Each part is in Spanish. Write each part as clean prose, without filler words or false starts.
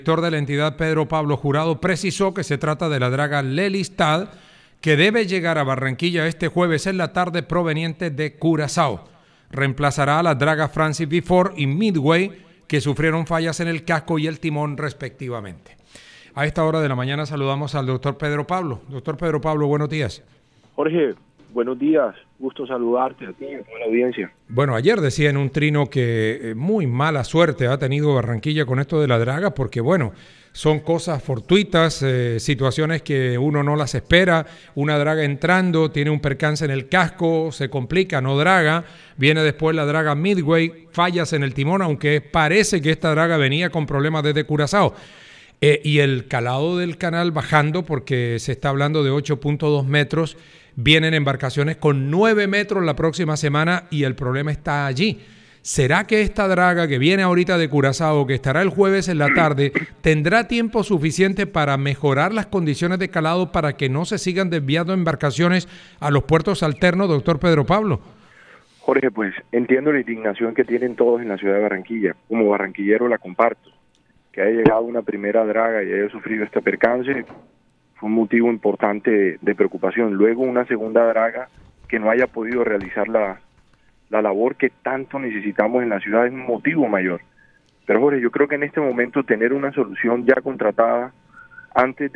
El director de la entidad, Pedro Pablo Jurado, precisó que se trata de la draga Lelystad, que debe llegar a Barranquilla este jueves en la tarde proveniente de Curazao. Reemplazará a las dragas Francis Before y Midway, que sufrieron fallas en el casco y el timón respectivamente. A esta hora de la mañana saludamos al doctor Pedro Pablo. Doctor Pedro Pablo, buenos días. Jorge, buenos días. Gusto saludarte a ti y a toda la audiencia. Bueno, ayer decía en un trino que muy mala suerte ha tenido Barranquilla con esto de la draga, porque bueno, son cosas fortuitas, situaciones que uno no las espera. Una draga entrando, tiene un percance en el casco, se complica, no draga. Viene después la draga Midway, fallas en el timón, aunque parece que esta draga venía con problemas desde Curazao. Y el calado del canal bajando, porque se está hablando de 8.2 metros. Vienen embarcaciones con 9 metros la próxima semana y el problema está allí. ¿Será que esta draga que viene ahorita de Curazao, que estará el jueves en la tarde, tendrá tiempo suficiente para mejorar las condiciones de calado para que no se sigan desviando embarcaciones a los puertos alternos, doctor Pedro Pablo? Jorge, pues entiendo la indignación que tienen todos en la ciudad de Barranquilla. Como barranquillero la comparto. Que haya llegado una primera draga y haya sufrido este percance fue un motivo importante de preocupación. Luego una segunda draga que no haya podido realizar la labor que tanto necesitamos en la ciudad es un motivo mayor. Pero Jorge, yo creo que en este momento tener una solución ya contratada antes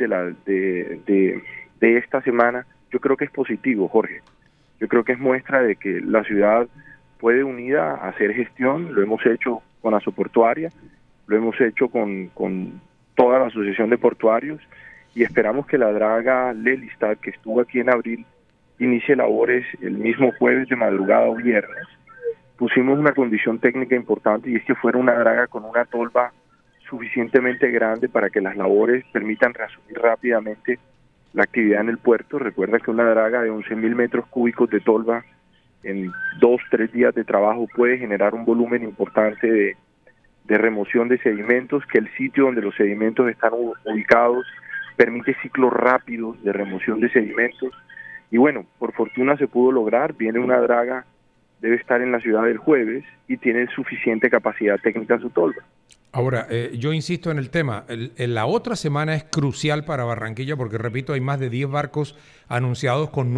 de esta semana, yo creo que es positivo, Jorge. Yo creo que es muestra de que la ciudad puede unida a hacer gestión. Lo hemos hecho con Asoportuaria, lo hemos hecho con toda la Asociación de Portuarios y esperamos que la draga Lelystad, que estuvo aquí en abril, inicie labores el mismo jueves de madrugada o viernes. Pusimos una condición técnica importante y es que fuera una draga con una tolva suficientemente grande para que las labores permitan reasumir rápidamente la actividad en el puerto. Recuerda que una draga de 11.000 metros cúbicos de tolva en 2-3 días de trabajo puede generar un volumen importante de remoción de sedimentos, que el sitio donde los sedimentos están ubicados permite ciclos rápidos de remoción de sedimentos. Y bueno, por fortuna se pudo lograr. Viene una draga, debe estar en la ciudad el jueves y tiene suficiente capacidad técnica en su tolva. Ahora, yo insisto en el tema, la otra semana es crucial para Barranquilla porque, repito, hay más de 10 barcos anunciados con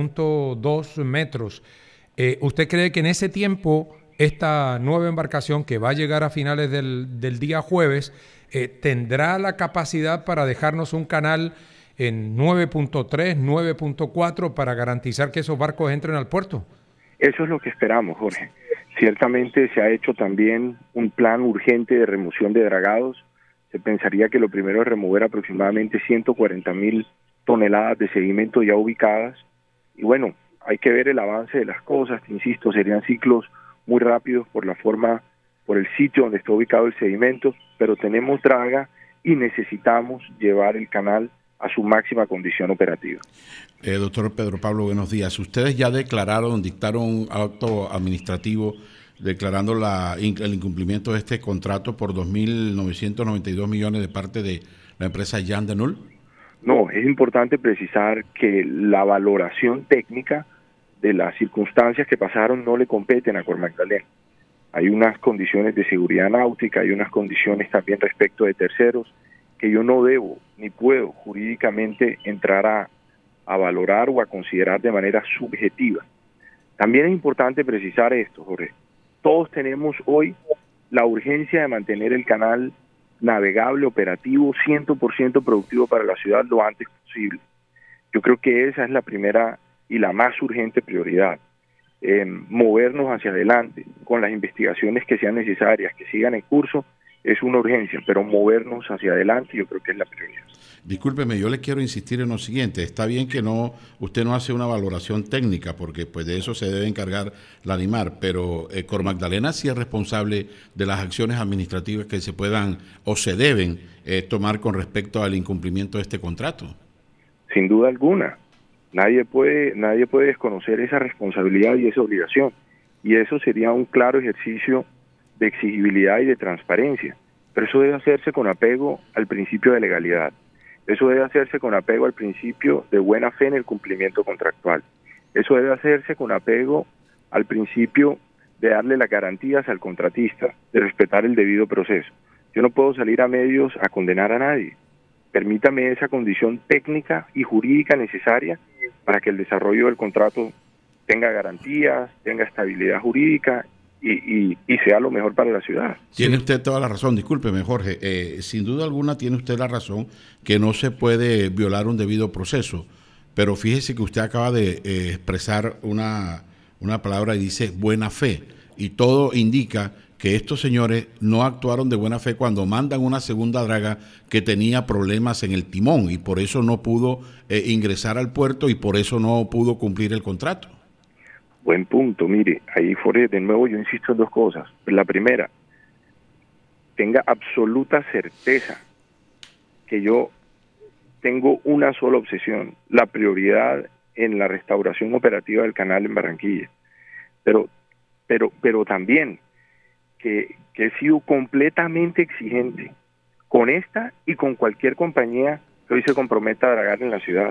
9.2 metros. ¿Usted cree que en ese tiempo esta nueva embarcación que va a llegar a finales del día jueves tendrá la capacidad para dejarnos un canal en 9.3, 9.4 para garantizar que esos barcos entren al puerto? Eso es lo que esperamos, Jorge. Ciertamente se ha hecho también un plan urgente de remoción de dragados. Se pensaría que lo primero es remover aproximadamente 140.000 toneladas de sedimento ya ubicadas. Y bueno, hay que ver el avance de las cosas. Te insisto, serían ciclos muy rápidos por el sitio donde está ubicado el sedimento, pero tenemos draga y necesitamos llevar el canal a su máxima condición operativa. Doctor Pedro Pablo, buenos días. Ustedes ya dictaron un acto administrativo declarando el incumplimiento de este contrato por 2.992 millones de parte de la empresa Jan de Null. No, es importante precisar que la valoración técnica de las circunstancias que pasaron no le competen a Cor Magdalena. Hay unas condiciones de seguridad náutica, hay unas condiciones también respecto de terceros que yo no debo ni puedo jurídicamente entrar a valorar o a considerar de manera subjetiva. También es importante precisar esto, Jorge. Todos tenemos hoy la urgencia de mantener el canal navegable, operativo, 100% productivo para la ciudad lo antes posible. Yo creo que esa es la primera y la más urgente prioridad. Movernos hacia adelante con las investigaciones que sean necesarias, que sigan en curso, es una urgencia, pero movernos hacia adelante yo creo que es la prioridad. Discúlpeme, yo le quiero insistir en lo siguiente. Está bien que usted no hace una valoración técnica, porque pues de eso se debe encargar la ANIMAR, pero Cor Magdalena sí es responsable de las acciones administrativas que se puedan o se deben tomar con respecto al incumplimiento de este contrato. Sin duda alguna. Nadie puede desconocer esa responsabilidad y esa obligación. Y eso sería un claro ejercicio de exigibilidad y de transparencia. Pero eso debe hacerse con apego al principio de legalidad. Eso debe hacerse con apego al principio de buena fe en el cumplimiento contractual. Eso debe hacerse con apego al principio de darle las garantías al contratista, de respetar el debido proceso. Yo no puedo salir a medios a condenar a nadie. Permítame esa condición técnica y jurídica necesaria para que el desarrollo del contrato tenga garantías, tenga estabilidad jurídica y sea lo mejor para la ciudad. Tiene usted toda la razón, discúlpeme Jorge, sin duda alguna tiene usted la razón que no se puede violar un debido proceso, pero fíjese que usted acaba de expresar una palabra y dice buena fe, y todo indica que estos señores no actuaron de buena fe cuando mandan una segunda draga que tenía problemas en el timón y por eso no pudo ingresar al puerto y por eso no pudo cumplir el contrato. Buen punto, mire, ahí Jorge, de nuevo yo insisto en dos cosas. La primera, tenga absoluta certeza que yo tengo una sola obsesión, la prioridad en la restauración operativa del canal en Barranquilla. Pero también que he sido completamente exigente con esta y con cualquier compañía que hoy se comprometa a dragar en la ciudad.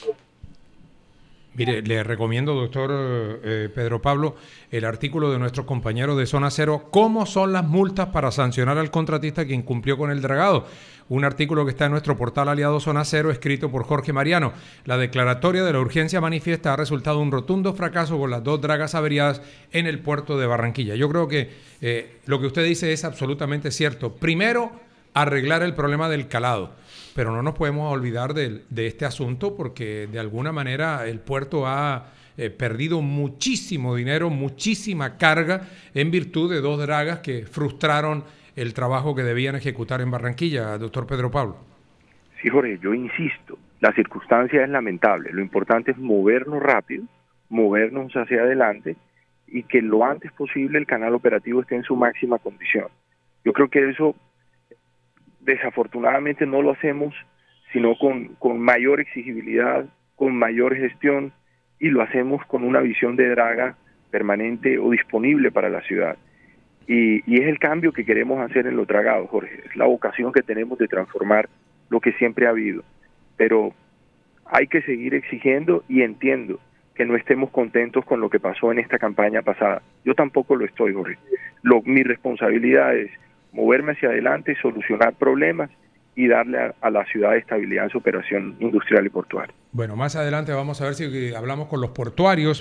Mire, le recomiendo, doctor Pedro Pablo, el artículo de nuestros compañeros de Zona Cero, ¿cómo son las multas para sancionar al contratista que incumplió con el dragado? Un artículo que está en nuestro portal aliado Zona Cero, escrito por Jorge Mariano. La declaratoria de la urgencia manifiesta ha resultado un rotundo fracaso con las 2 dragas averiadas en el puerto de Barranquilla. Yo creo que lo que usted dice es absolutamente cierto. Primero, arreglar el problema del calado. Pero no nos podemos olvidar de este asunto porque de alguna manera el puerto ha perdido muchísimo dinero, muchísima carga en virtud de 2 dragas que frustraron el trabajo que debían ejecutar en Barranquilla, doctor Pedro Pablo. Sí, Jorge, yo insisto, la circunstancia es lamentable. Lo importante es movernos rápido, movernos hacia adelante y que lo antes posible el canal operativo esté en su máxima condición. Yo creo que eso desafortunadamente no lo hacemos sino con mayor exigibilidad, con mayor gestión, y lo hacemos con una visión de draga permanente o disponible para la ciudad. Y es el cambio que queremos hacer en los dragados, Jorge. Es la vocación que tenemos de transformar lo que siempre ha habido. Pero hay que seguir exigiendo y entiendo que no estemos contentos con lo que pasó en esta campaña pasada. Yo tampoco lo estoy, Jorge. Mi responsabilidad es moverme hacia adelante, solucionar problemas y darle a la ciudad estabilidad en su operación industrial y portuaria. Bueno, más adelante vamos a ver si hablamos con los portuarios